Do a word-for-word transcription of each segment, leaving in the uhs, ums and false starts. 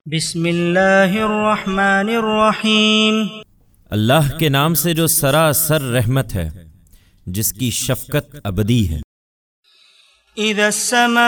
بسم اللہ الرحمن الرحیم۔ اللہ کے نام سے جو سراسر رحمت ہے، جس کی شفقت ابدی ہے۔ اذا السماء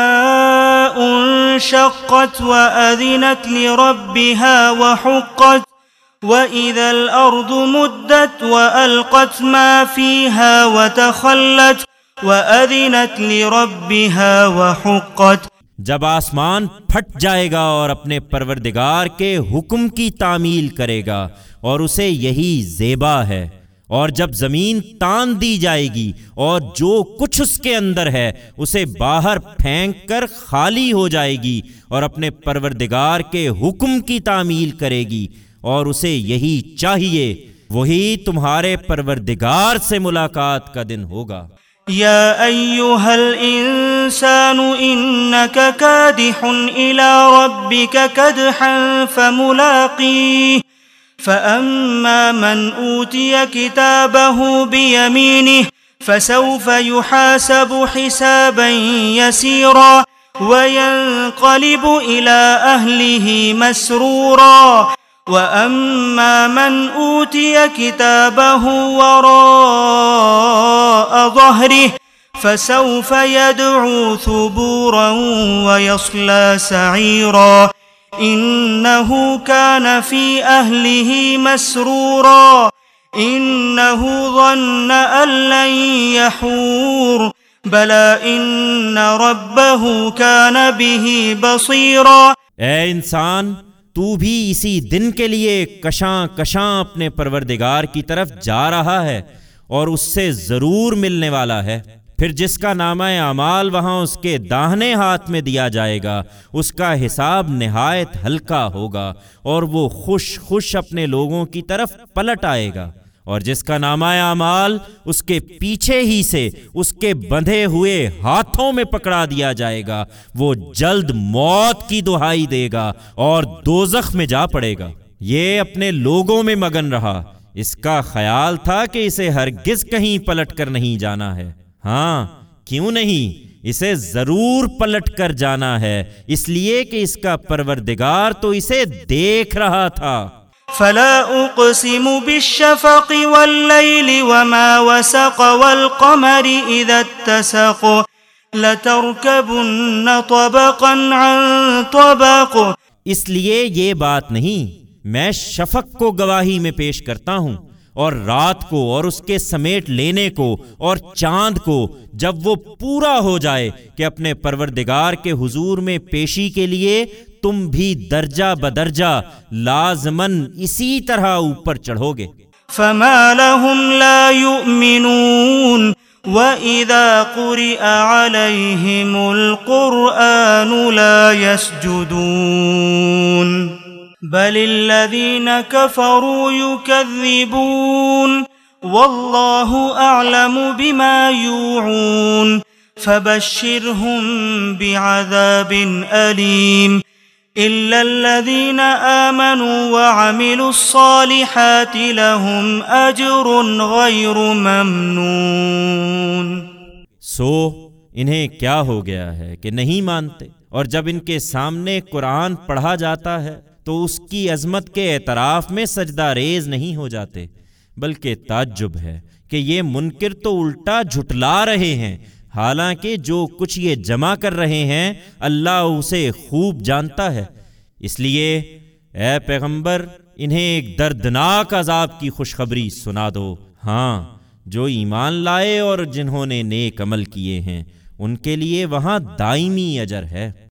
انشقت وأذنت لربها وحقت وإذا الأرض مدت وألقت ما فيها وتخلت وأذنت لربها وحقت۔ جب آسمان پھٹ جائے گا اور اپنے پروردگار کے حکم کی تعمیل کرے گا اور اسے یہی زیبا ہے، اور جب زمین تان دی جائے گی اور جو کچھ اس کے اندر ہے اسے باہر پھینک کر خالی ہو جائے گی اور اپنے پروردگار کے حکم کی تعمیل کرے گی، اور اسے یہی چاہیے، وہی تمہارے پروردگار سے ملاقات کا دن ہوگا۔ یا ایہا الانسان انکا کادح الى ربک کدحا فملاقیہ فأما من اوتی کتابه بیمینہ فسوف يحاسب حسابا یسیرا وینقلب الى اہلہ مسرورا وَأَمَّا مَنْ أُوتِيَ كِتَابَهُ وَرَاءَ ظَهْرِهِ فَسَوْفَ يَدْعُو ثُبُورًا وَيَصْلَى سَعِيرًا إِنَّهُ كَانَ فِي أَهْلِهِ مَسْرُورًا إِنَّهُ ظَنَّ أَن لَّن يَحُورَ بَلَى إِنَّ رَبَّهُ كَانَ بِهِ بَصِيرًا۔ اے انسان، تو بھی اسی دن کے لیے کشاں کشاں اپنے پروردگار کی طرف جا رہا ہے اور اس سے ضرور ملنے والا ہے۔ پھر جس کا نامہ اعمال وہاں اس کے داہنے ہاتھ میں دیا جائے گا، اس کا حساب نہایت ہلکا ہوگا اور وہ خوش خوش اپنے لوگوں کی طرف پلٹ آئے گا، اور جس کا نامہ اعمال اس کے پیچھے ہی سے اس کے بندھے ہوئے ہاتھوں میں پکڑا دیا جائے گا، وہ جلد موت کی دہائی دے گا اور دوزخ میں جا پڑے گا۔ یہ اپنے لوگوں میں مگن رہا، اس کا خیال تھا کہ اسے ہرگز کہیں پلٹ کر نہیں جانا ہے۔ ہاں، کیوں نہیں، اسے ضرور پلٹ کر جانا ہے، اس لیے کہ اس کا پروردگار تو اسے دیکھ رہا تھا۔ فلا اقسم بالشفق واللیل وما وسق والقمر اذا اتسق لترکبن طبقا عن طبق۔ اس لیے یہ بات نہیں، میں شفق کو گواہی میں پیش کرتا ہوں، اور رات کو اور اس کے سمیٹ لینے کو، اور چاند کو جب وہ پورا ہو جائے کہ اپنے پروردگار کے حضور میں پیشی کے لیے تم بھی درجہ بدرجہ لازماً اسی طرح اوپر چڑھو گے۔ فما لهم لا يؤمنون وَإِذَا قُرِئَ عَلَيْهِمُ الْقُرْآنُ لَا يَسْجُدُونَ بَلِ الَّذِينَ كَفَرُوا يُكَذِّبُونَ وَاللَّهُ أَعْلَمُ بِمَا يُوعُونَ فَبَشِّرْهُم بِعَذَابٍ أَلِيمٍ إِلَّا الَّذِينَ آمَنُوا وَعَمِلُوا الصَّالِحَاتِ لَهُمْ أَجْرٌ غَيْرُ مَمْنُونٍ۔ سو انہیں کیا ہو گیا ہے کہ نہیں مانتے، اور جب ان کے سامنے قرآن پڑھا جاتا ہے تو اس کی عظمت کے اعتراف میں سجدہ ریز نہیں ہو جاتے، بلکہ تعجب ہے کہ یہ منکر تو الٹا جھٹلا رہے ہیں، حالانکہ جو کچھ یہ جمع کر رہے ہیں اللہ اسے خوب جانتا ہے۔ اس لیے اے پیغمبر، انہیں ایک دردناک عذاب کی خوشخبری سنا دو۔ ہاں، جو ایمان لائے اور جنہوں نے نیک عمل کیے ہیں ان کے لیے وہاں دائمی اجر ہے۔